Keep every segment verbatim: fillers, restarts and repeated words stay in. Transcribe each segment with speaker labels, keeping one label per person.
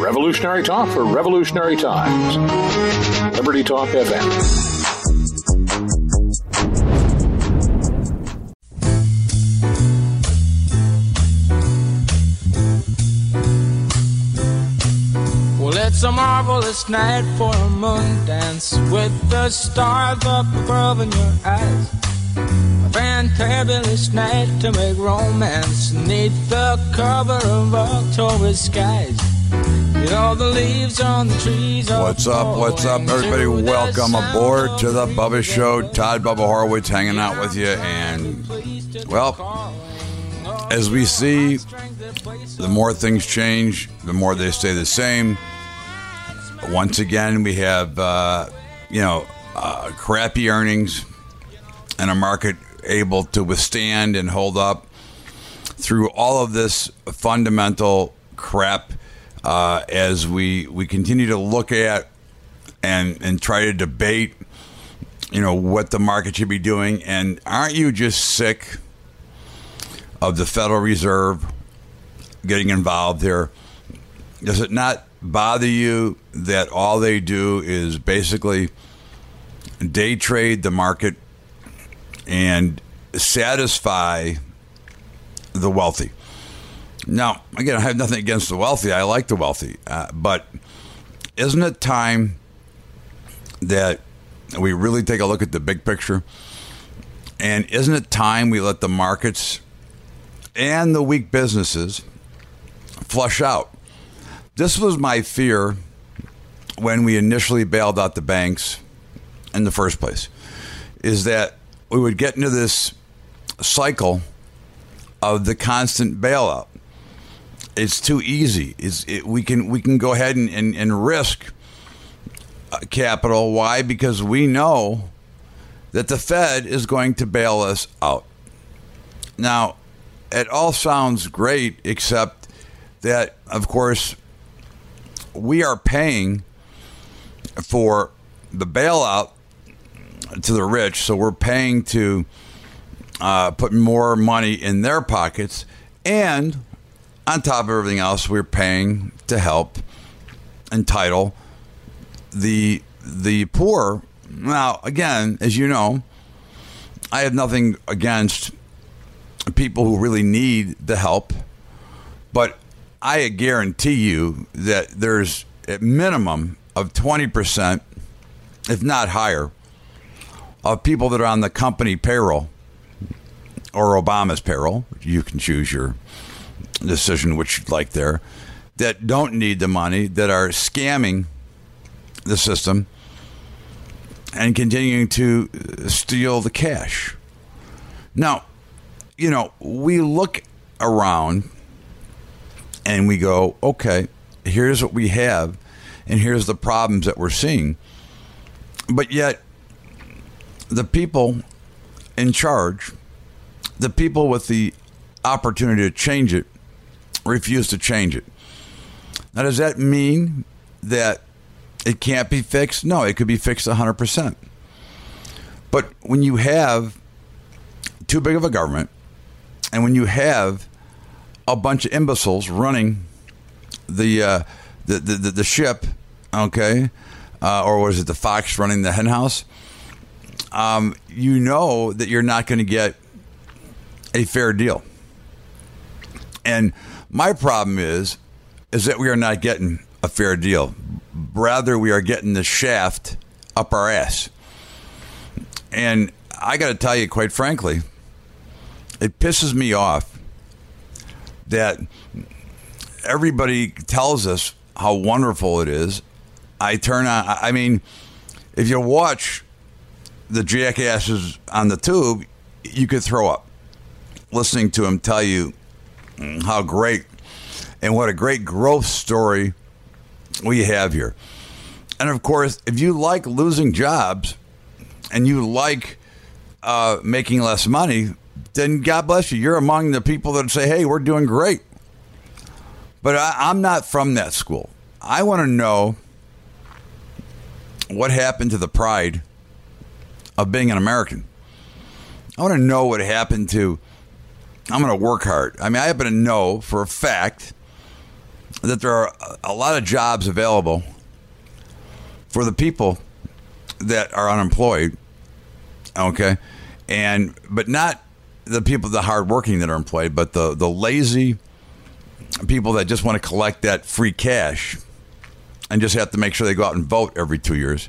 Speaker 1: Revolutionary talk for revolutionary times. Liberty Talk F M.
Speaker 2: Well, it's a marvelous night for a moon dance with the stars up above in your eyes. A fantabulous night to make romance neath the cover of October skies. You know the leaves on the trees.
Speaker 3: What's up? What's up, everybody? Welcome aboard to the Bubba Show. Todd Bubba Horowitz hanging out with you. And, well, as we see, the more things change, the more they stay the same. Once again, we have, uh, you know, uh, crappy earnings and a market able to withstand and hold up through all of this fundamental crap uh, as we we continue to look at and and try to debate, you know, what the market should be doing. And aren't you just sick of the Federal Reserve getting involved here? Does it not bother you that all they do is basically day trade the market and satisfy the wealthy? Now, again, I have nothing against the wealthy. I like the wealthy. Uh, but isn't it time that we really take a look at the big picture? And isn't it time we let the markets and the weak businesses flush out? This was my fear when we initially bailed out the banks in the first place, is that we would get into this cycle of the constant bailout. It's too easy. It's, it, we can we can go ahead and, and, and risk capital. Why? Because we know that the Fed is going to bail us out. Now, it all sounds great, except that, of course, we are paying for the bailout to the rich, so we're paying to uh, put more money in their pockets, and on top of everything else, we're paying to help entitle the the poor. Now, again, as you know, I have nothing against people who really need the help, but I guarantee you that there's a minimum of twenty percent, if not higher, of people that are on the company payroll or Obama's payroll. You can choose your decision which you'd like there, that don't need the money, that are scamming the system and continuing to steal the cash. Now, you know, we look around and we go, okay, here's what we have, and here's the problems that we're seeing. But yet, the people in charge, the people with the opportunity to change it, refuse to change it. Now, does that mean that it can't be fixed? No, it could be fixed one hundred percent. But when you have too big of a government, and when you have a bunch of imbeciles running the uh, the, the the ship, okay, uh, or was it the fox running the hen house? Um, you know that you're not going to get a fair deal. And my problem is, is that we are not getting a fair deal. Rather, we are getting the shaft up our ass. And I got to tell you, quite frankly, it pisses me off that everybody tells us how wonderful it is. I turn on, I mean, if you watch the jackasses on the tube, you could throw up listening to them tell you how great and what a great growth story we have here. And of course, if you like losing jobs and you like uh, making less money, then God bless you. You're among the people that say, hey, we're doing great. But I, I'm not from that school. I want to know what happened to the pride of being an American. I want to know what happened to, I'm going to work hard. I mean, I happen to know for a fact that there are a lot of jobs available for the people that are unemployed, okay, and but not the people, the hardworking that are employed, but the, the lazy people that just want to collect that free cash and just have to make sure they go out and vote every two years.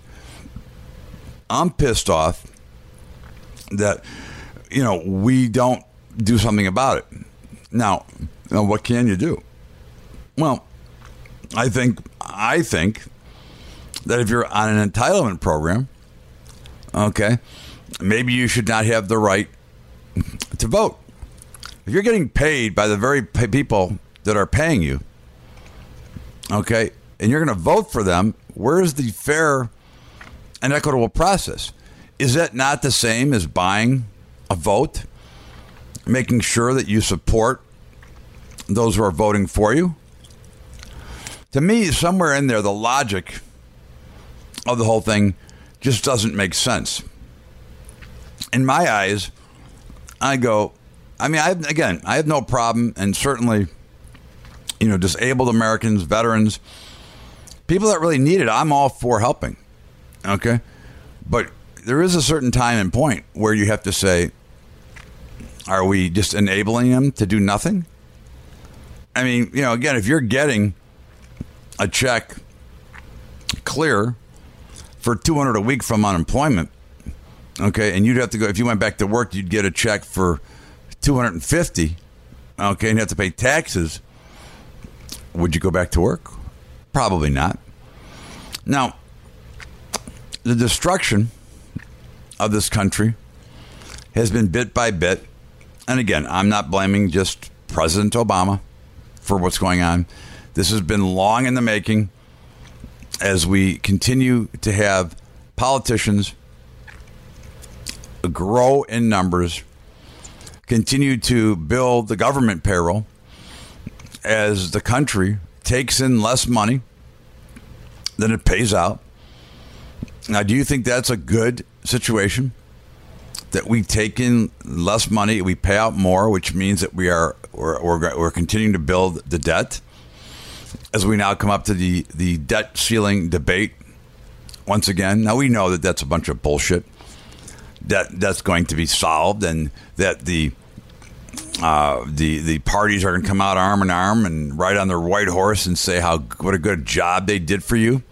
Speaker 3: I'm pissed off that, you know, we don't do something about it. Now, you know, what can you do? Well, I think I think that if you're on an entitlement program, okay, maybe you should not have the right to vote. If you're getting paid by the very people that are paying you, okay, and you're going to vote for them, where is the fair and equitable process? Is that not the same as buying a vote, making sure that you support those who are voting for you? To me, somewhere in there, the logic of the whole thing just doesn't make sense. In my eyes, I go, I mean, I again, I have no problem, and certainly, you know, disabled Americans, veterans, people that really need it, I'm all for helping, okay? But there is a certain time and point where you have to say, are we just enabling them to do nothing? I mean, you know, again, if you're getting a check clear for two hundred dollars a week from unemployment, okay, and you'd have to go, if you went back to work, you'd get a check for two hundred fifty dollars, okay, and you have to pay taxes. Would you go back to work? Probably not. Now, the destruction of this country has been bit by bit. And again, I'm not blaming just President Obama for what's going on. This has been long in the making as we continue to have politicians grow in numbers, continue to build the government payroll as the country takes in less money than it pays out. Now, do you think that's a good situation? That we take in less money, we pay out more, which means that we are we're, we're, we're continuing to build the debt as we now come up to the, the debt ceiling debate once again. Now, we know that that's a bunch of bullshit, that that's going to be solved, and that the uh, the the parties are going to come out arm in arm and ride on their white horse and say how what a good job they did for you.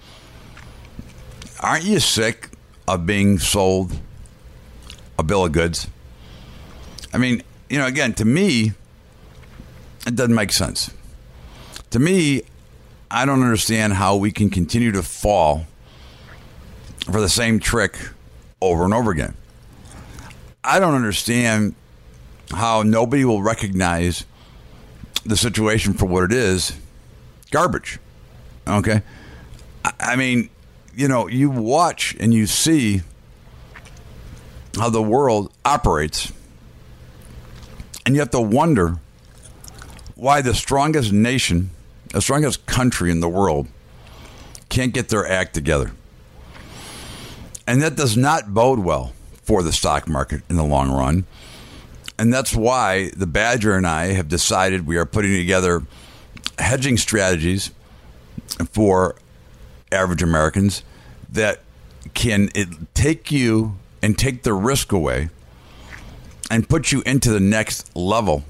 Speaker 3: Aren't you sick of being sold a bill of goods? I mean, you know, again, to me, it doesn't make sense. To me, I don't understand how we can continue to fall for the same trick over and over again. I don't understand how nobody will recognize the situation for what it is. Garbage. Okay? I mean, you know, you watch and you see how the world operates, and you have to wonder why the strongest nation, the strongest country in the world, can't get their act together. And that does not bode well for the stock market in the long run. And that's why the Badger and I have decided we are putting together hedging strategies for average Americans that can it take you and take the risk away and put you into the next level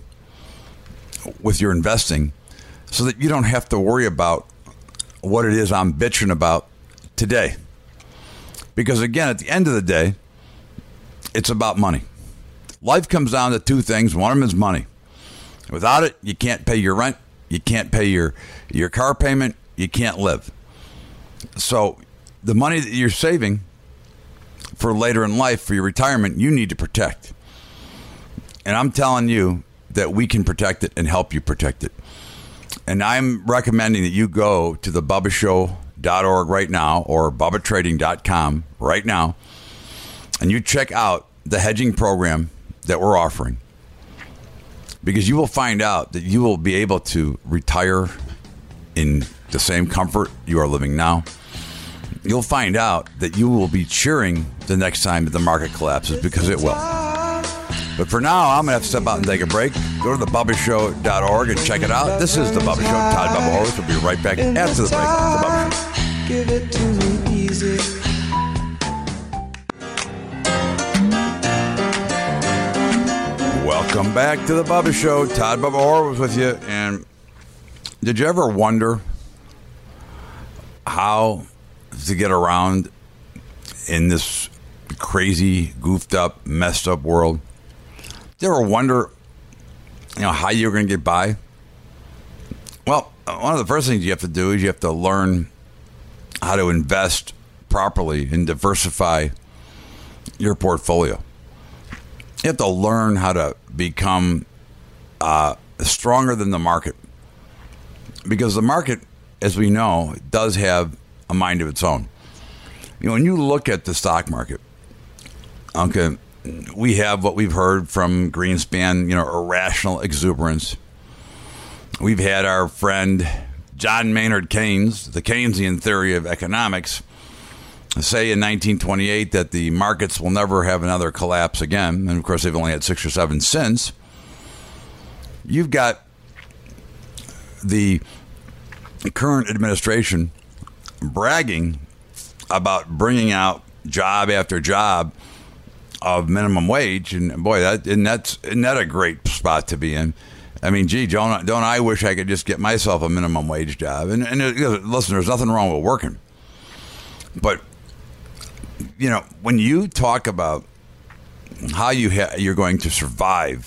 Speaker 3: with your investing so that you don't have to worry about what it is I'm bitching about today. Because again, at the end of the day, it's about money. Life comes down to two things. One of them is money. Without it, you can't pay your rent. You can't pay your, your car payment. You can't live. So the money that you're saving for later in life, for your retirement, you need to protect. And I'm telling you that we can protect it and help you protect it. And I'm recommending that you go to the bubba show dot org right now or bubba trading dot com right now, and you check out the hedging program that we're offering. Because you will find out that you will be able to retire in the same comfort you are living now. You'll find out that you will be cheering the next time that the market collapses, because it will. But for now, I'm going to have to step out and take a break. Go to the bubba show dot org and check it out. This is The Bubba Show. Todd Bubba Horowitz will be right back after the break. The Bubba Show.
Speaker 4: Give it to me easy.
Speaker 3: Welcome back to The Bubba Show. Todd Bubba Horowitz with you. And did you ever wonder how to get around in this crazy, goofed up, messed up world? Did you ever wonder, you know, how you're going to get by? Well, one of the first things you have to do is you have to learn how to invest properly and diversify your portfolio. You have to learn how to become uh, stronger than the market. Because the market, as we know, does have a mind of its own. You know, when you look at the stock market, okay, we have what we've heard from Greenspan, you know, irrational exuberance. We've had our friend John Maynard Keynes, the Keynesian theory of economics, say in nineteen twenty-eight that the markets will never have another collapse again. And, of course, they've only had six or seven since. You've got the current administration bragging about bringing out job after job of minimum wage, and boy, that and that's isn't that a great spot to be in? I mean, gee, don't don't I wish I could just get myself a minimum wage job? And and listen, there's nothing wrong with working, but you know, when you talk about how you ha- you're going to survive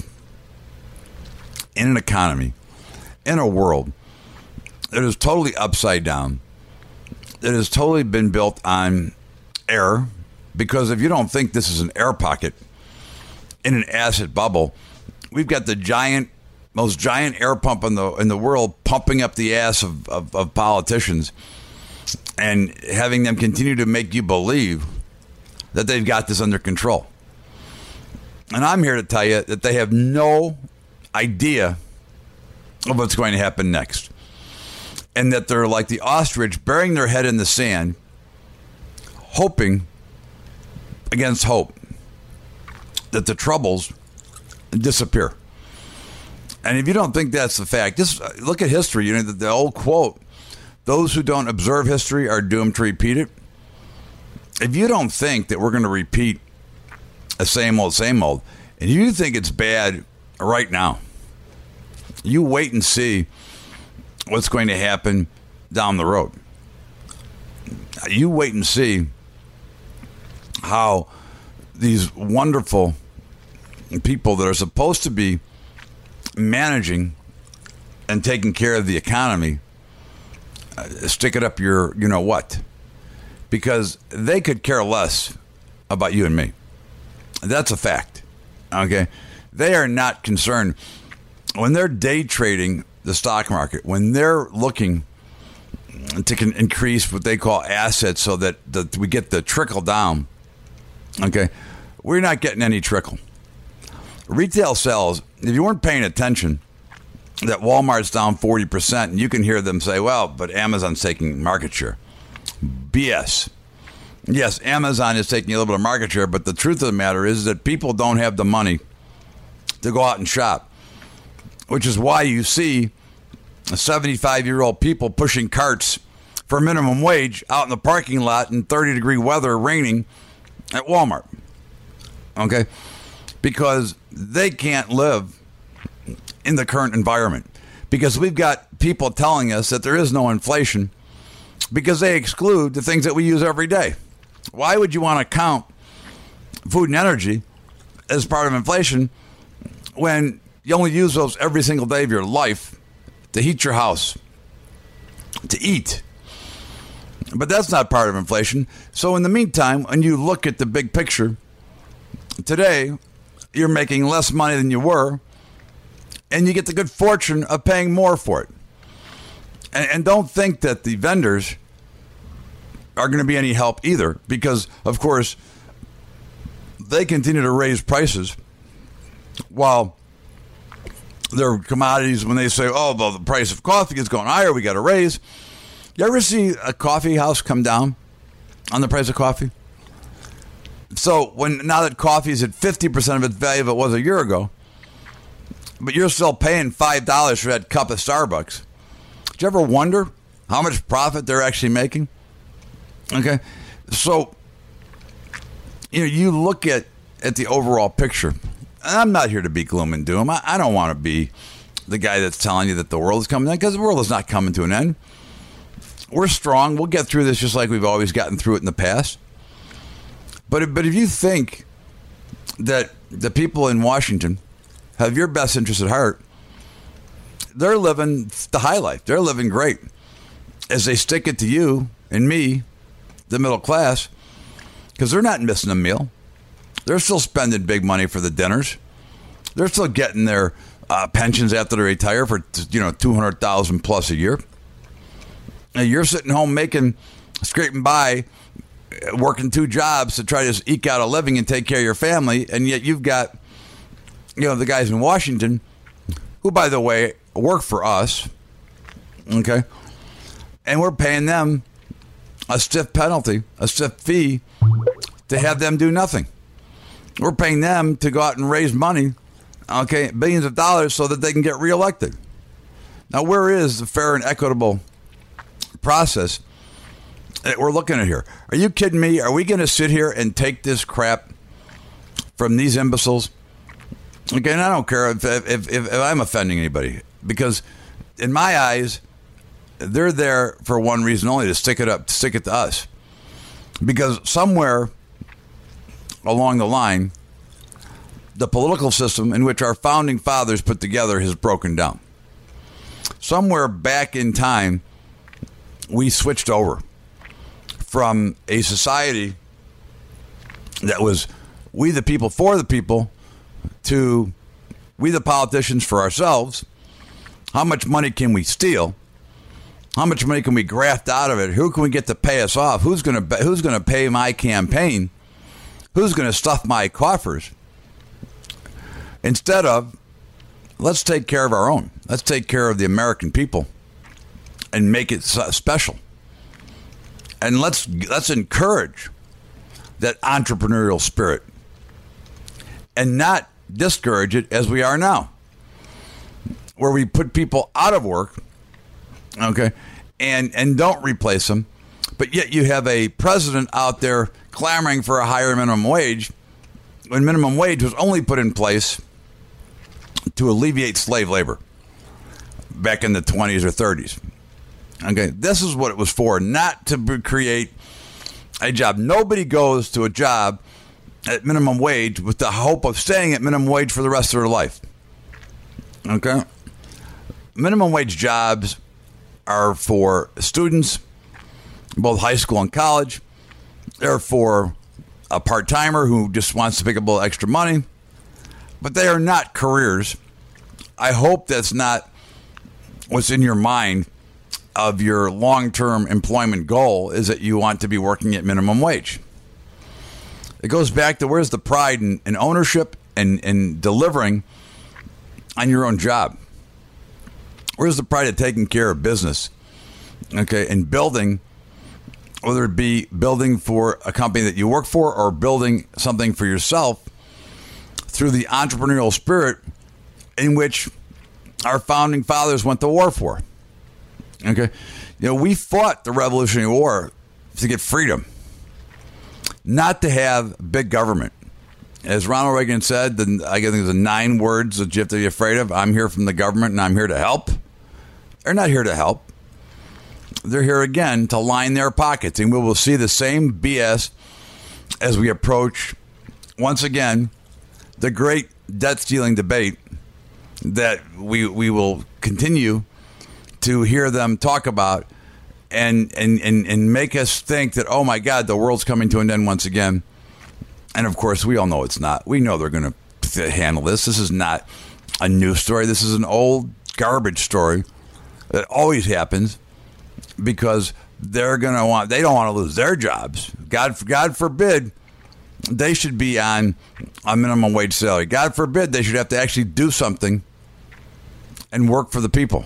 Speaker 3: in an economy, in a world that is totally upside down, that has totally been built on error. Because if you don't think this is an air pocket in an asset bubble, we've got the giant, most giant air pump in the in the world pumping up the ass of, of, of politicians and having them continue to make you believe that they've got this under control. And I'm here to tell you that they have no idea of what's going to happen next. And that they're like the ostrich burying their head in the sand, hoping against hope that the troubles disappear. And if you don't think that's the fact, just look at history. You know, the, the old quote, those who don't observe history are doomed to repeat it. If you don't think that we're going to repeat the same old, same old, and you think it's bad right now, you wait and see what's going to happen down the road. You wait and see how these wonderful people that are supposed to be managing and taking care of the economy uh, stick it up your, you know what, because they could care less about you and me. That's a fact. Okay. They are not concerned when they're day trading the stock market, when they're looking to can increase what they call assets so that the, we get the trickle down. Okay, we're not getting any trickle. Retail sales, if you weren't paying attention, that Walmart's down forty percent, and you can hear them say, well, but Amazon's taking market share. B S. Yes, Amazon is taking a little bit of market share, but the truth of the matter is that people don't have the money to go out and shop, which is why you see seventy-five-year-old people pushing carts for minimum wage out in the parking lot in thirty-degree weather, raining, at Walmart. Okay? Because they can't live in the current environment. Because we've got people telling us that there is no inflation because they exclude the things that we use every day. Why would you want to count food and energy as part of inflation when you only use those every single day of your life to heat your house, to eat? But that's not part of inflation. So in the meantime, when you look at the big picture, today you're making less money than you were, and you get the good fortune of paying more for it. And, and don't think that the vendors are going to be any help either, because, of course, they continue to raise prices while their commodities, when they say, oh, well, the price of coffee is going higher, we got to raise. You ever see a coffee house come down on the price of coffee? So when now that coffee is at fifty percent of its value it was a year ago, but you're still paying five dollars for that cup of Starbucks. Did you ever wonder how much profit they're actually making? Okay. So, you know, you look at, at the overall picture. And I'm not here to be gloom and doom. I, I don't want to be the guy that's telling you that the world is coming to an end, because the world is not coming to an end. We're strong. We'll get through this just like we've always gotten through it in the past. But, but if you think that the people in Washington have your best interest at heart, they're living the high life. They're living great as they stick it to you and me, the middle class, because they're not missing a meal. They're still spending big money for the dinners. They're still getting their uh, pensions after they retire for, you know, two hundred thousand dollars plus a year. And you're sitting home making, scraping by, working two jobs to try to eke out a living and take care of your family, and yet you've got, you know, the guys in Washington, who, by the way, work for us, okay, and we're paying them a stiff penalty, a stiff fee to have them do nothing. We're paying them to go out and raise money, okay, billions of dollars so that they can get reelected. Now, where is the fair and equitable process that we're looking at here? Are you kidding me? Are we going to sit here and take this crap from these imbeciles? Again, I don't care if, if, if, if I'm offending anybody, because in my eyes, they're there for one reason only, to stick it up, to stick it to us. Because somewhere along the line, the political system in which our founding fathers put together has broken down. Somewhere back in time, we switched over from a society that was we the people for the people to we the politicians for ourselves. How much money can we steal? How much money can we graft out of it? Who can we get to pay us off? Who's going to who's going to pay my campaign? Who's going to stuff my coffers? Instead of, let's take care of our own. Let's take care of the American people and make it special. And let's let's encourage that entrepreneurial spirit and not discourage it as we are now, where we put people out of work, okay, and and don't replace them, but yet you have a president out there clamoring for a higher minimum wage when minimum wage was only put in place to alleviate slave labor back in the twenties or thirties. Okay, this is what it was for, not to create a job. Nobody goes to a job at minimum wage with the hope of staying at minimum wage for the rest of their life. Okay? Minimum wage jobs are for students, both high school and college. They're for a part-timer who just wants to pick up a little extra money. But they are not careers. I hope that's not what's in your mind of your long-term employment goal, is that you want to be working at minimum wage. It goes back to, where's the pride in, in ownership and, and delivering on your own job? Where's the pride of taking care of business? Okay, and building, whether it be building for a company that you work for or building something for yourself through the entrepreneurial spirit in which our founding fathers went to war for. Okay, you know, we fought the Revolutionary War to get freedom, not to have big government. As Ronald Reagan said, the, I think the nine words that you have to be afraid of: I'm here from the government and I'm here to help. They're not here to help. They're here again to line their pockets, and we will see the same B S as we approach, once again, the great debt-stealing debate that we we will continue to hear them talk about and, and, and, and make us think that, oh my God, the world's coming to an end once again. And of course, we all know it's not. We know they're going to handle this. This is not a new story. This is an old garbage story that always happens because they're going to want, they don't want to lose their jobs. God, God forbid they should be on a minimum wage salary. God forbid they should have to actually do something and work for the people.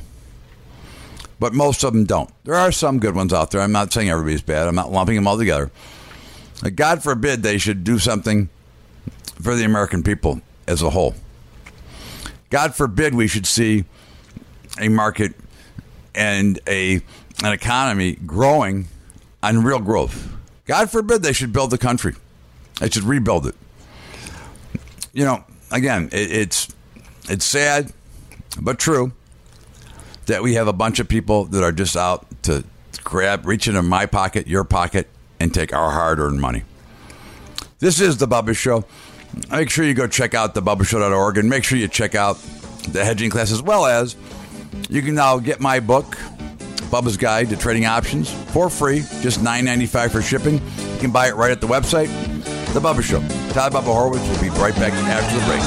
Speaker 3: But most of them don't. There are some good ones out there. I'm not saying everybody's bad. I'm not lumping them all together. God forbid they should do something for the American people as a whole. God forbid we should see a market and a an economy growing on real growth. God forbid they should build the country. They should rebuild it. You know, again, it, it's it's sad, but true, that we have a bunch of people that are just out to grab, reach into my pocket, your pocket, and take our hard-earned money. This is The Bubba Show. Make sure you go check out the bubba show dot org and make sure you check out the hedging class, as well as you can now get my book, Bubba's Guide to Trading Options, for free, just nine ninety-five for shipping. You can buy it right at the website. The Bubba Show. Todd Bubba Horowitz will be right back after the break.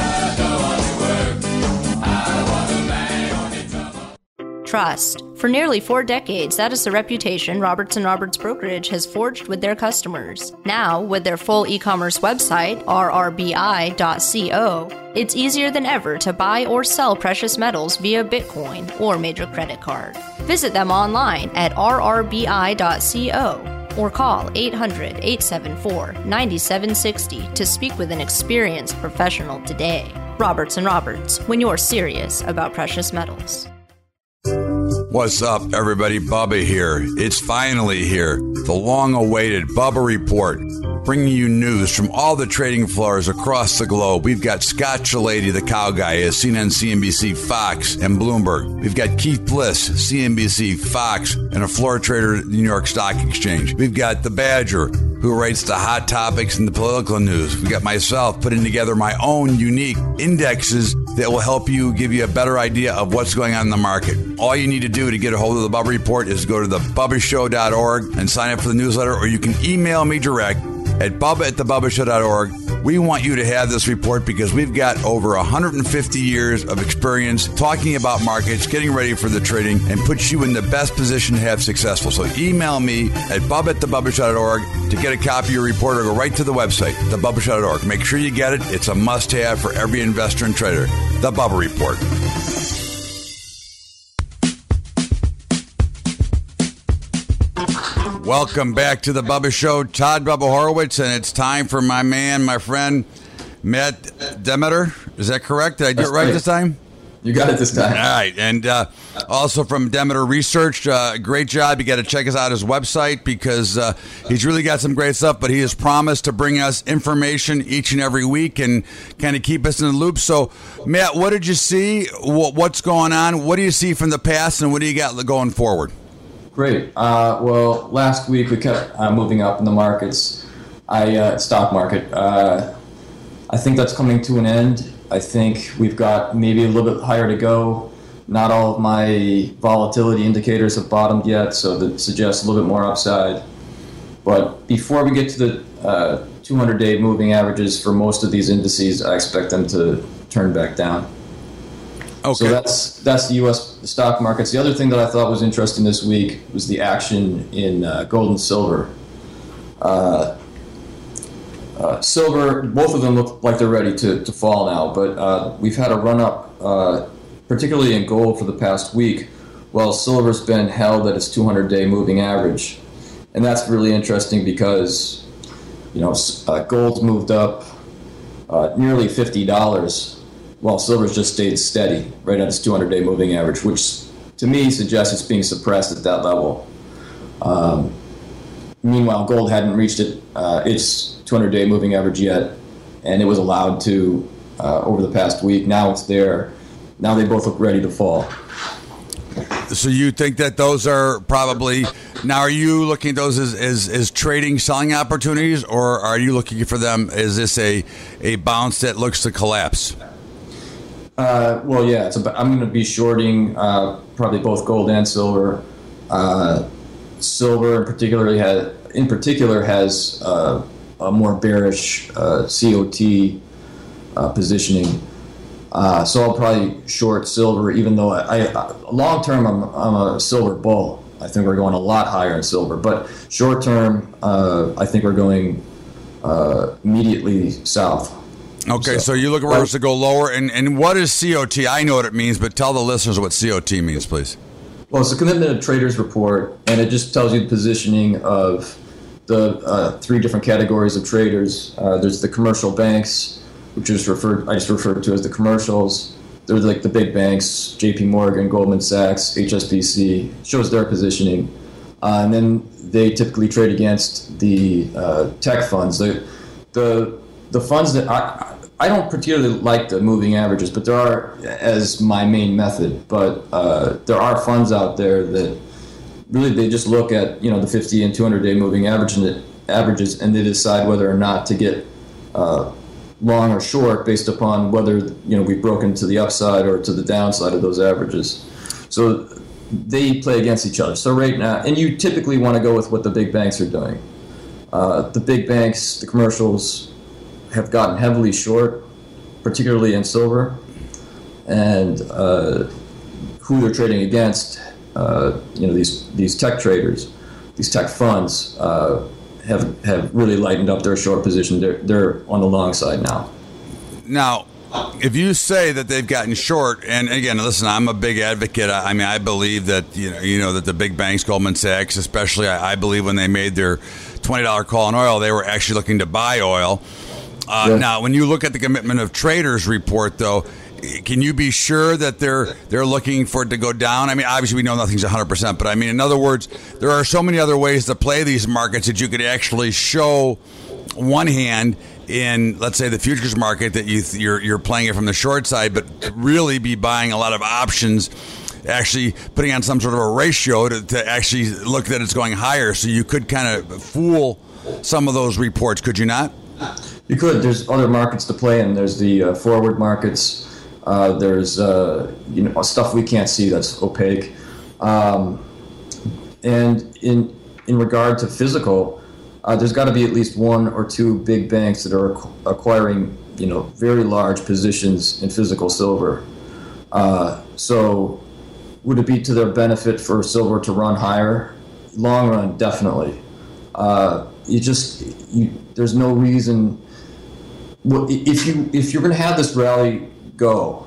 Speaker 3: The Bubba.
Speaker 5: Trust. For nearly four decades, that is the reputation Roberts and Roberts Brokerage has forged with their customers. Now, with their full e-commerce website, r r b i dot co, it's easier than ever to buy or sell precious metals via Bitcoin or major credit card. Visit them online at r r b i dot co or call eight hundred, eight seven four, nine seven six zero to speak with an experienced professional today. Roberts and Roberts, when you're serious about precious metals.
Speaker 3: What's up, everybody? Bubba here. It's finally here. The long-awaited Bubba Report, bringing you news from all the trading floors across the globe. We've got Scott Chilady, the cow guy, at C N N, C N B C, Fox, and Bloomberg. We've got Keith Bliss, C N B C, Fox, and a floor trader at the New York Stock Exchange. We've got the Badger, who rates the hot topics and the political news. We've got myself putting together my own unique indexes that will help you, give you a better idea of what's going on in the market. All you need to do to get a hold of the Bubba Report is go to the bubba show dot org and sign up for the newsletter, or you can email me direct at bubba at the bubba show dot org. We want you to have this report because we've got over one hundred fifty years of experience talking about markets, getting ready for the trading, and puts you in the best position to have successful. So email me at bubba at the bubba show dot org to get a copy of your report, or go right to the website, the bubba show dot org. Make sure you get it. It's a must-have for every investor and trader. The Bubba Report. Welcome back to the Bubba Show. Todd Bubba Horowitz, and it's time for my man, my friend, Matt Demeter. Is that correct? Did I do
Speaker 6: That's
Speaker 3: it right
Speaker 6: great.
Speaker 3: this time?
Speaker 6: You got it this time.
Speaker 3: All right. And uh, also from Demeter Research, uh, great job. You got to check us out his website because uh, he's really got some great stuff, but he has promised to bring us information each and every week and kind of keep us in the loop. So, Matt, what did you see? What's going on? What do you see from the past, and what do you got going forward?
Speaker 6: Great. Uh, well, last week we kept uh, moving up in the markets. I uh, stock market. Uh, I think that's coming to an end. I think we've got maybe a little bit higher to go. Not all of my volatility indicators have bottomed yet, so that suggests a little bit more upside. But before we get to the uh, two hundred day moving averages for most of these indices, I expect them to turn back down.
Speaker 3: Okay.
Speaker 6: So that's that's the U S stock markets. The other thing that I thought was interesting this week was the action in uh, gold and silver. Uh, uh, silver, both of them look like they're ready to, to fall now, but uh, we've had a run-up, uh, particularly in gold for the past week, while silver's been held at its two hundred day moving average. And that's really interesting because, you know, uh, gold's moved up uh, nearly fifty dollars, while silver's just stayed steady right at its two hundred day moving average, which to me suggests it's being suppressed at that level. Um, meanwhile, gold hadn't reached it, uh, its two hundred day moving average yet, and it was allowed to uh, over the past week. Now it's there. Now they both look ready to fall.
Speaker 3: So you think that those are probably, now are you looking at those as, as, as trading, selling opportunities, or are you looking for them, is this a, a bounce that looks to collapse?
Speaker 6: Uh, well, yeah, it's about, I'm going to be shorting uh, probably both gold and silver. Uh, silver, in particular, has in particular has uh, a more bearish uh, C O T uh, positioning. Uh, so I'll probably short silver, even though I, I long term I'm, I'm a silver bull. I think we're going a lot higher in silver, but short term uh, I think we're going uh, immediately south.
Speaker 3: Okay, so,
Speaker 6: so
Speaker 3: you look for us to go lower, and, and what is C O T? I know what it means, but tell the listeners what C O T means, please.
Speaker 6: Well, it's a commitment of traders report, and it just tells you the positioning of the uh, three different categories of traders. Uh, there's the commercial banks, which is referred I just referred to as the commercials. They're like the big banks, J P Morgan, Goldman Sachs, H S B C, shows their positioning. Uh, and then they typically trade against the uh, tech funds. The, the the funds that I, I don't particularly like the moving averages, but there are, as my main method, but uh, there are funds out there that really they just look at, you know, the fifty and two hundred day moving average and it, averages, and they decide whether or not to get uh, long or short based upon whether, you know, we've broken to the upside or to the downside of those averages. So they play against each other. So right now, and you typically want to go with what the big banks are doing. Uh, the big banks, the commercials, have gotten heavily short, particularly in silver, and uh, who they're trading against, uh, you know, these these tech traders, these tech funds, uh, have have really lightened up their short position. They're they're on the long side now.
Speaker 3: Now, if you say that they've gotten short, and again, listen, I'm a big advocate. I mean, I believe that you know, you know that the big banks, Goldman Sachs, especially, I, I believe when they made their twenty dollar call on oil, they were actually looking to buy oil. Uh, yeah. Now, when you look at the Commitment of Traders report, though, can you be sure that they're they're looking for it to go down? I mean, obviously we know nothing's one hundred percent, but I mean, in other words, there are so many other ways to play these markets that you could actually show one hand in, let's say, the futures market that you you're you're playing it from the short side, but really be buying a lot of options, actually putting on some sort of a ratio to, to actually look that it's going higher. So you could kind of fool some of those reports, could you not?
Speaker 6: You could. There's other markets to play in. There's the uh, forward markets. Uh, there's uh, you know stuff we can't see that's opaque. Um, and in in regard to physical, uh, there's got to be at least one or two big banks that are acquiring you know very large positions in physical silver. Uh, so would it be to their benefit for silver to run higher? Long run, definitely. Uh, you just you, there's no reason. Well, if you if you're going to have this rally go,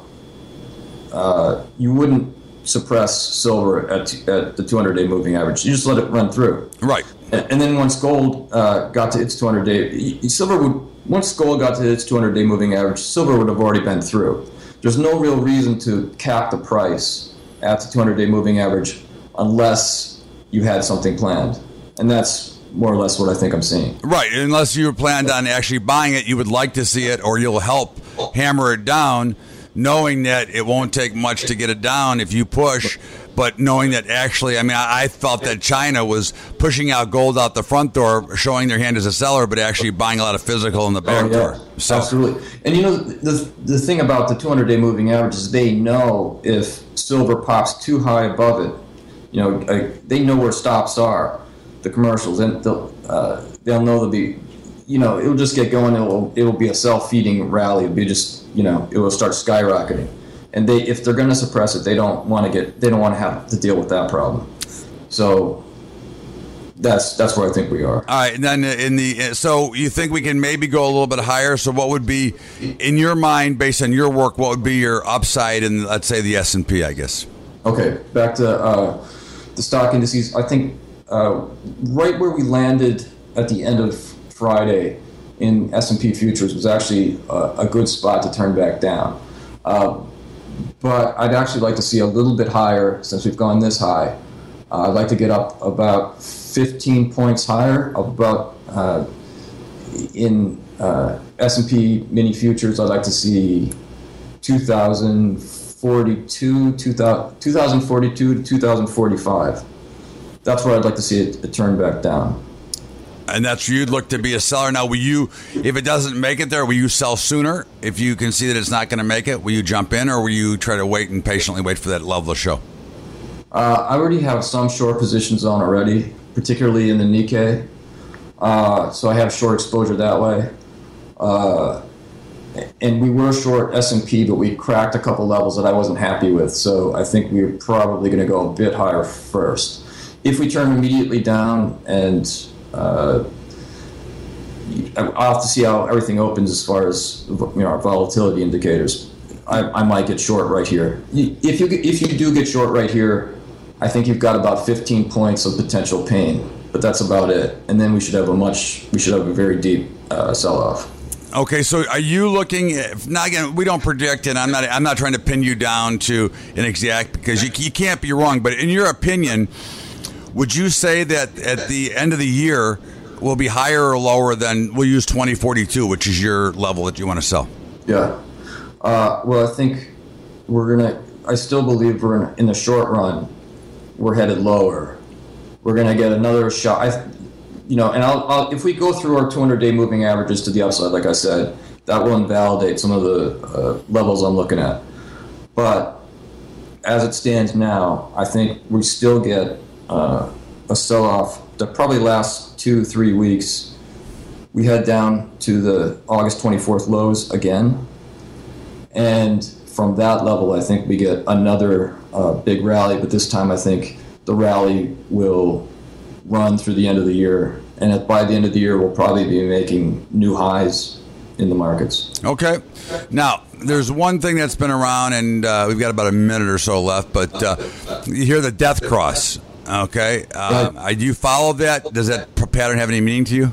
Speaker 6: uh, you wouldn't suppress silver at at the two hundred day moving average. You just let it run through.
Speaker 3: Right.
Speaker 6: And, and then once gold uh, got to its two hundred day, silver would once gold got to its two hundred day moving average, silver would have already been through. There's no real reason to cap the price at the two hundred day moving average unless you had something planned, and that's more or less what I think I'm seeing.
Speaker 3: Right, unless you planned on actually buying it, you would like to see it, or you'll help hammer it down, knowing that it won't take much to get it down if you push, but knowing that actually, I mean, I, I felt that China was pushing out gold out the front door, showing their hand as a seller, but actually buying a lot of physical in the back
Speaker 6: oh, yeah.
Speaker 3: door. So,
Speaker 6: absolutely. And you know, the the thing about the two hundred day moving average is they know if silver pops too high above it, you know, like, they know where stops are. The commercials, and they'll uh, they'll know they'll be, you know, it'll just get going. It'll it'll be a self-feeding rally. It'll be just, you know, it will start skyrocketing. And they, if they're going to suppress it, they don't want to get, they don't want to have to deal with that problem. So that's that's where I think we are.
Speaker 3: All right, and then in the so you think we can maybe go a little bit higher. So what would be, in your mind, based on your work, what would be your upside in, let's say, the S and P? I guess.
Speaker 6: Okay, back to uh, the stock indices. I think. Uh, right where we landed at the end of Friday in S and P futures was actually a, a good spot to turn back down. Uh, but I'd actually like to see a little bit higher since we've gone this high. Uh, I'd like to get up about fifteen points higher, about uh, in uh, S and P mini futures. I'd like to see two thousand forty-two, two thousand forty-two to two thousand forty-five. That's where I'd like to see it, it turn back down.
Speaker 3: And that's you'd look to be a seller. Now, will you, if it doesn't make it there, will you sell sooner? If you can see that it's not going to make it, will you jump in, or will you try to wait and patiently wait for that level to show?
Speaker 6: Uh, I already have some short positions on already, particularly in the Nikkei. Uh, so I have short exposure that way. Uh, and we were short S and P, but we cracked a couple levels that I wasn't happy with. So I think we're probably going to go a bit higher first. If we turn immediately down, and uh, I'll have to see how everything opens as far as you know our volatility indicators. I, I might get short right here. If you if you do get short right here, I think you've got about fifteen points of potential pain but that's about it. And then we should have a much, we should have a very deep uh, sell-off.
Speaker 3: Okay, so are you looking at, now again, we don't predict, and I'm not I'm not trying to pin you down to an exact, because you, you can't be wrong, but in your opinion, would you say that at the end of the year will be higher or lower than, we'll use twenty forty-two, which is your level that you want to sell?
Speaker 6: Yeah. Uh, well, I think we're going to, I still believe we're in, in the short run, we're headed lower. We're going to get another shot. I, you know, and I'll, I'll, if we go through our two hundred day moving averages to the upside, like I said, that will invalidate some of the uh, levels I'm looking at. But as it stands now, I think we still get uh, a sell-off that probably lasts two, three weeks. We head down to the August twenty-fourth lows again. And from that level, I think we get another uh, big rally. But this time, I think the rally will run through the end of the year, and at, by the end of the year, we'll probably be making new highs in the markets.
Speaker 3: Okay. Now, there's one thing that's been around, and uh, we've got about a minute or so left, but uh, you hear the death cross, okay? Uh, right. Do you follow that? Does that pattern have any meaning to you?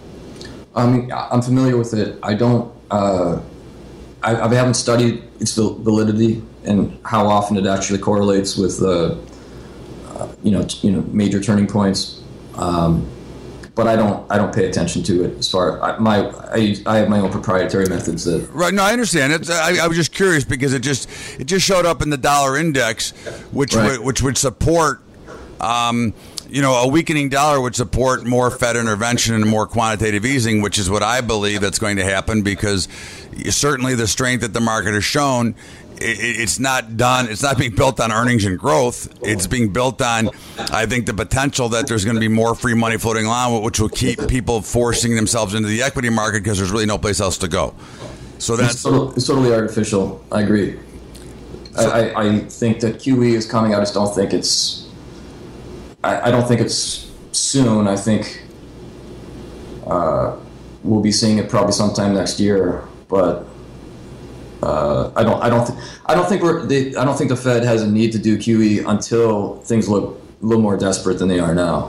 Speaker 6: I mean, I'm familiar with it. I don't, uh, I, I haven't studied its validity and how often it actually correlates with, uh, uh, you know, you know, major turning points. Um, but I don't. I don't pay attention to it as far. I, my I, I have my own proprietary methods that.
Speaker 3: Right. No, I understand it. I, I was just curious because it just it just showed up in the dollar index, which
Speaker 6: right.
Speaker 3: would, which would support, um, you know, a weakening dollar would support more Fed intervention and more quantitative easing, which is what I believe that's going to happen, because certainly the strength that the market has shown. It's not done. It's not being built on earnings and growth. It's being built on, I think, the potential that there's going to be more free money floating around, which will keep people forcing themselves into the equity market because there's really no place else to go. So that's
Speaker 6: it's totally, it's totally artificial. I agree. So, I, I think that Q E is coming. I just don't think it's. I, I don't think it's soon. I think uh, we'll be seeing it probably sometime next year, but. Uh, I don't. I don't. Th- I don't think we're. They, I don't think the Fed has a need to do Q E until things look a little more desperate than they are now.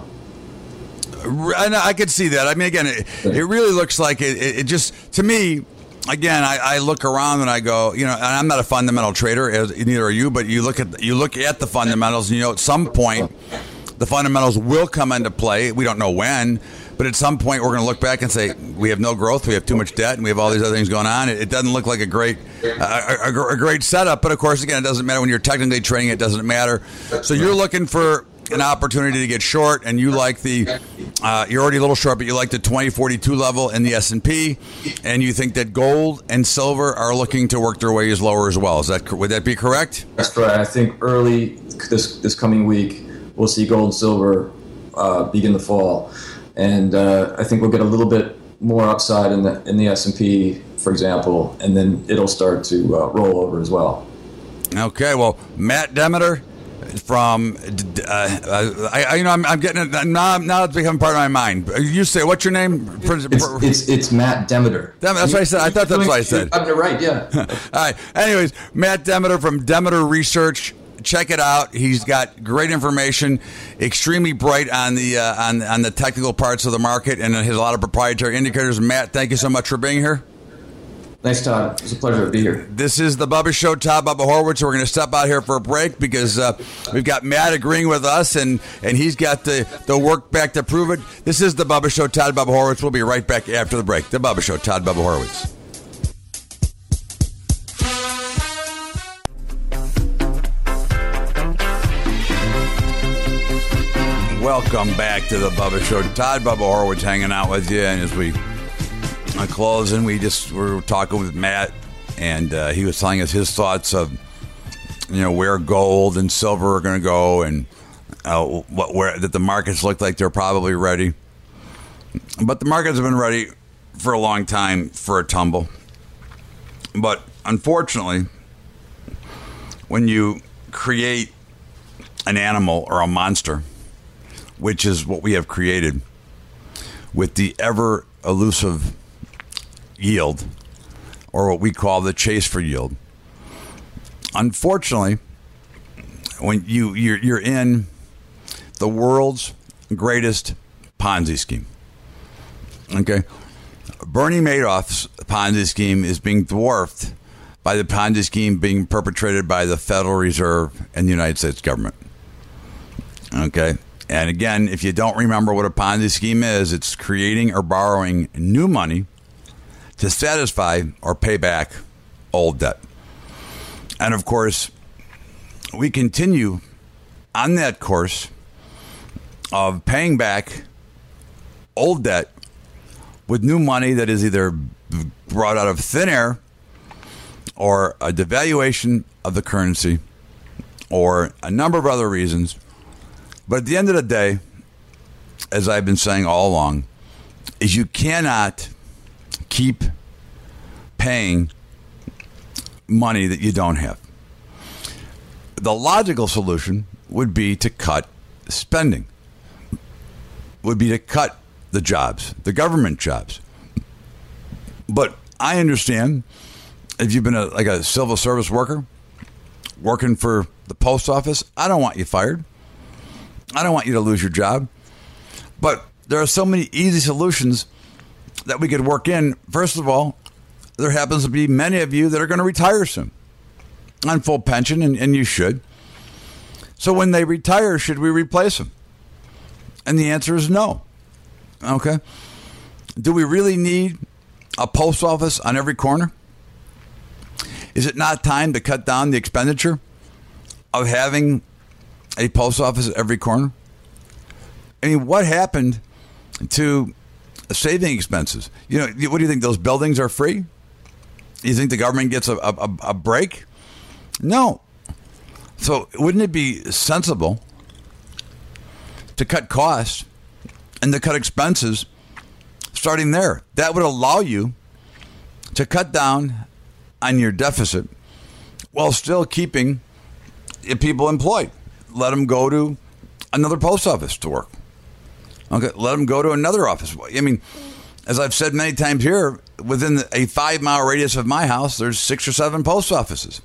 Speaker 3: And I could see that. I mean, again, it, it really looks like it, it. It just, to me, again, I, I look around and I go, you know, and I'm not a fundamental trader, as neither are you. But you look at you look at the fundamentals, and you know, at some point, the fundamentals will come into play. We don't know when. But at some point, we're going to look back and say, we have no growth, we have too much debt, and we have all these other things going on. It, it doesn't look like a great uh, a, a great setup. But, of course, again, it doesn't matter when you're technically trading. It doesn't matter. So you're looking for an opportunity to get short, and you like the uh, – you're already a little short, but you like the twenty forty-two level in the S and P, and you think that gold and silver are looking to work their ways lower as well. Is that Would that be correct?
Speaker 6: That's correct. I think early this, this coming week, we'll see gold and silver uh, begin to fall. And uh, I think we'll get a little bit more upside in the in the S and P, for example, and then it'll start to uh, roll over as well.
Speaker 3: Okay, well, Matt Demeter from, uh, I, I you know, I'm, I'm getting it now. Now it's becoming part of my mind. You say, what's your name?
Speaker 6: It's it's, it's Matt Demeter.
Speaker 3: That's what I said. I thought that's what I said.
Speaker 6: You're right. Yeah.
Speaker 3: All right. Anyways, Matt Demeter from Demeter Research. Check it out. He's got great information, extremely bright on the uh, on on the technical parts of the market, and has a lot of proprietary indicators. Matt, thank you so much for being here.
Speaker 6: Thanks, Todd. It's a pleasure to be here.
Speaker 3: This is the Bubba Show. Todd Bubba Horwitz. We're going to step out here for a break because uh, we've got Matt agreeing with us, and, and he's got the, the work back to prove it. This is the Bubba Show. Todd Bubba Horwitz. We'll be right back after the break. The Bubba Show. Todd Bubba Horwitz. Welcome back to the Bubba Show. Todd Bubba Horwitz hanging out with you, and as we uh, close, and we just were talking with Matt, and uh, he was telling us his thoughts of, you know, where gold and silver are going to go, and uh, what where that the markets look like they're probably ready, but the markets have been ready for a long time for a tumble. But unfortunately, when you create an animal or a monster, which is what we have created, with the ever elusive yield, or what we call the chase for yield. Unfortunately, when you you're, you're in the world's greatest Ponzi scheme. Okay? Bernie Madoff's Ponzi scheme is being dwarfed by the Ponzi scheme being perpetrated by the Federal Reserve and the United States government. Okay? And again, if you don't remember what a Ponzi scheme is, it's creating or borrowing new money to satisfy or pay back old debt. And of course, we continue on that course of paying back old debt with new money that is either brought out of thin air or a devaluation of the currency or a number of other reasons. But at the end of the day, as I've been saying all along, is you cannot keep paying money that you don't have. The logical solution would be to cut spending, would be to cut the jobs, the government jobs. But I understand if you've been a, like a civil service worker working for the post office, I don't want you fired. I don't want you to lose your job. But there are so many easy solutions that we could work in. First of all, there happens to be many of you that are going to retire soon on full pension, and, and you should. So when they retire, should we replace them? And the answer is no. Okay. Do we really need a post office on every corner? Is it not time to cut down the expenditure of having a post office at every corner? I mean, what happened to saving expenses? You know, what do you think? Those buildings are free? You think the government gets a, a, a break? No. So wouldn't it be sensible to cut costs and to cut expenses starting there? That would allow you to cut down on your deficit while still keeping people employed. Let them go to another post office to work. Okay, let them go to another office. I mean, as I've said many times here, within a five-mile radius of my house, there's six or seven post offices.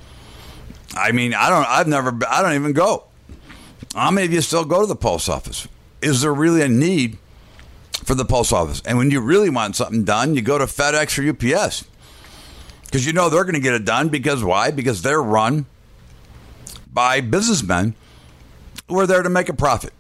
Speaker 3: I mean, I don't. I've never. I don't even go. How many of you still go to the post office? Is there really a need for the post office? And when you really want something done, you go to FedEx or U P S because you know they're going to get it done. Because why? Because they're run by businessmen who are there to make a profit,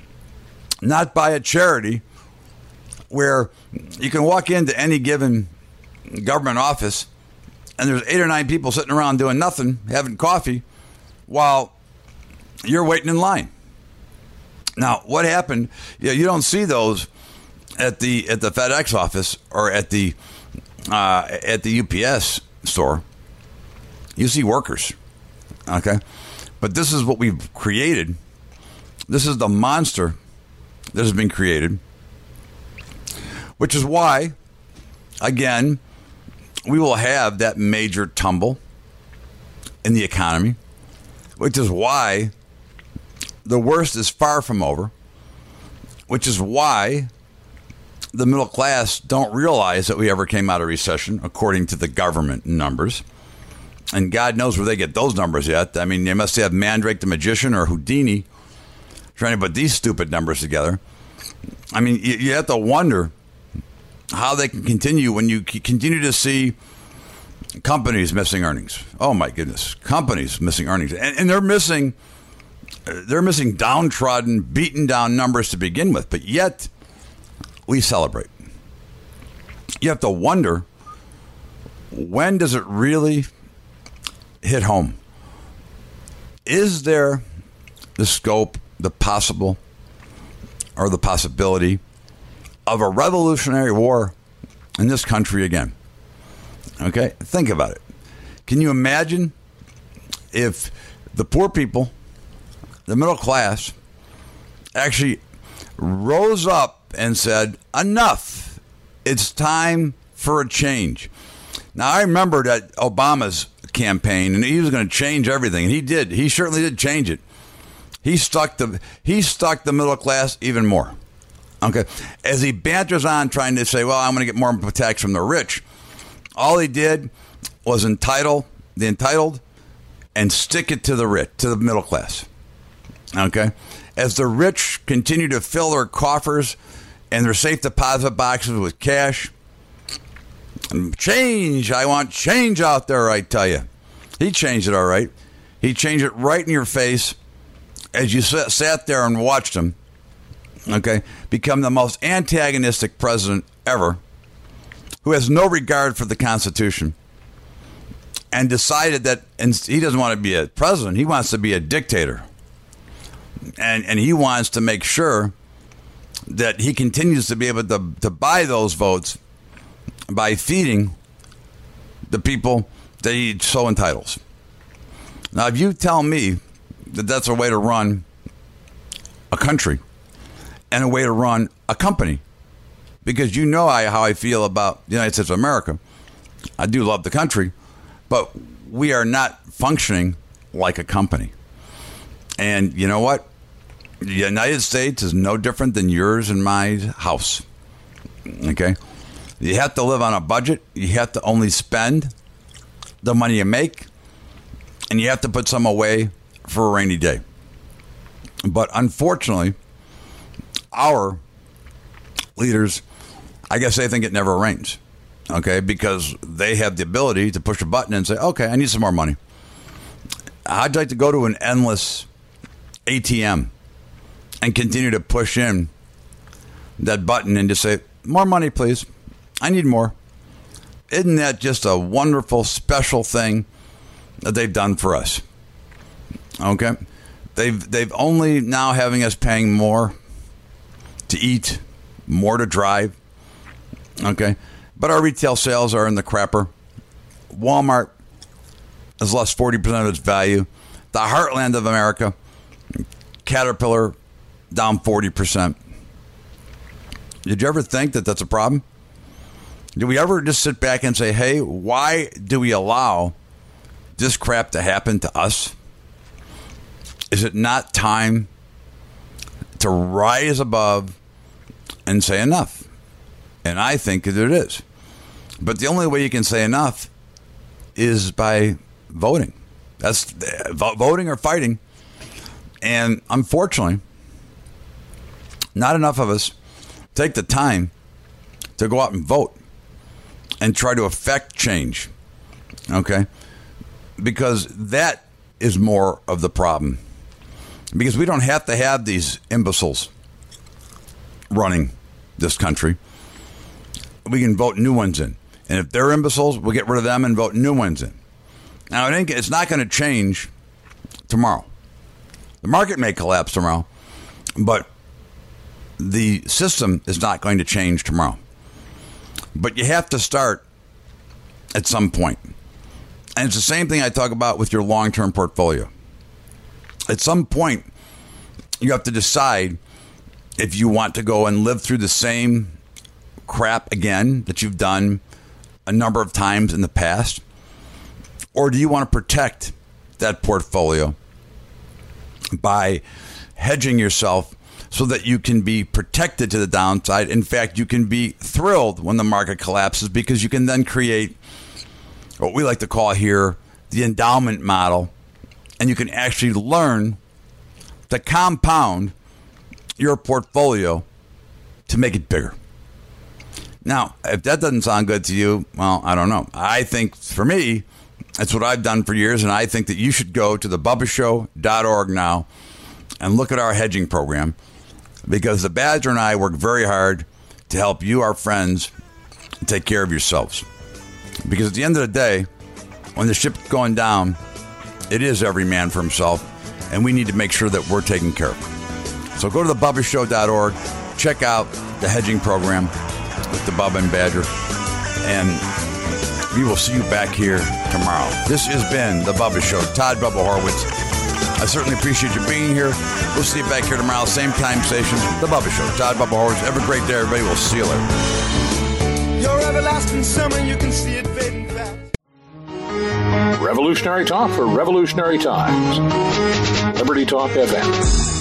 Speaker 3: not by a charity where you can walk into any given government office and there's eight or nine people sitting around doing nothing, having coffee, while you're waiting in line. Now, what happened? You know, you don't see those at the at the FedEx office or at the uh, at the U P S store. You see workers, okay? But this is what we've created. This is the monster that has been created, which is why, again, we will have that major tumble in the economy, which is why the worst is far from over, which is why the middle class don't realize that we ever came out of recession, according to the government numbers. And God knows where they get those numbers yet. I mean, they must have Mandrake the magician or Houdini trying to put these stupid numbers together. I mean, you, you have to wonder how they can continue when you continue to see companies missing earnings. Oh my goodness, companies missing earnings, and, and they're missing, they're missing downtrodden, beaten down numbers to begin with. But yet, we celebrate. You have to wonder, when does it really hit home? Is there the scope, the possible, or the possibility of a revolutionary war in this country again? Okay, think about it. Can you imagine if the poor people, the middle class, actually rose up and said, enough, it's time for a change? Now, I remember that Obama's campaign, and he was going to change everything, and he did. He certainly did change it. He stuck the he stuck the middle class even more. Okay, as he banters on trying to say, well, I'm going to get more tax from the rich, all he did was entitle the entitled and stick it to the rich, to the middle class. Okay, as the rich continue to fill their coffers and their safe deposit boxes with cash. Change. I want change out there, I tell you. He changed it all right. He changed it right in your face as you sat, sat there and watched him, okay, become the most antagonistic president ever, who has no regard for the Constitution, and decided that and he doesn't want to be a president. He wants to be a dictator. And and he wants to make sure that he continues to be able to, to buy those votes by feeding the people that he so entitles. Now, if you tell me that that's a way to run a country and a way to run a company, because you know I, how I feel about the United States of America. I do love the country, but we are not functioning like a company. And you know what? The United States is no different than yours and my house. Okay? You have to live on a budget. You have to only spend the money you make, and you have to put some away for a rainy day. But unfortunately, our leaders, I guess they think it never rains, okay, because they have the ability to push a button and say, okay, I need some more money. I'd like to go to an endless A T M and continue to push in that button and just say, more money, please. I need more. Isn't that just a wonderful, special thing that they've done for us? Okay? They've they've only now having us paying more to eat, more to drive. Okay? But our retail sales are in the crapper. Walmart has lost forty percent of its value. The heartland of America, Caterpillar, down forty percent. Did you ever think that that's a problem? Did we ever just sit back and say, hey, why do we allow this crap to happen to us? Is it not time to rise above and say enough? And I think that it is. But the only way you can say enough is by voting. That's voting or fighting. And unfortunately, not enough of us take the time to go out and vote and try to affect change. Okay? Because that is more of the problem. Because we don't have to have these imbeciles running this country. We can vote new ones in. And if they're imbeciles, we'll get rid of them and vote new ones in. Now, I think it's not going to change tomorrow. The market may collapse tomorrow, but the system is not going to change tomorrow. But you have to start at some point. And it's the same thing I talk about with your long-term portfolio. At some point, you have to decide if you want to go and live through the same crap again that you've done a number of times in the past, or do you want to protect that portfolio by hedging yourself so that you can be protected to the downside. In fact, you can be thrilled when the market collapses because you can then create what we like to call here the endowment model, and you can actually learn to compound your portfolio to make it bigger. Now, if that doesn't sound good to you, well, I don't know. I think for me, that's what I've done for years, and I think that you should go to the bubba show dot org now and look at our hedging program, because the Badger and I work very hard to help you, our friends, take care of yourselves. Because at the end of the day, when the ship's going down, it is every man for himself, and we need to make sure that we're taken care of. So go to the bubba show dot org, check out the hedging program with the Bubba and Badger, and we will see you back here tomorrow. This has been the Bubba Show. Todd Bubba Horowitz. I certainly appreciate you being here. We'll see you back here tomorrow, same time station, the Bubba Show. Todd Bubba Horowitz. Have a great day, everybody. We'll see you later.
Speaker 4: Your everlasting summer, you can see it fading fast.
Speaker 1: Revolutionary talk for revolutionary times. Liberty Talk F M.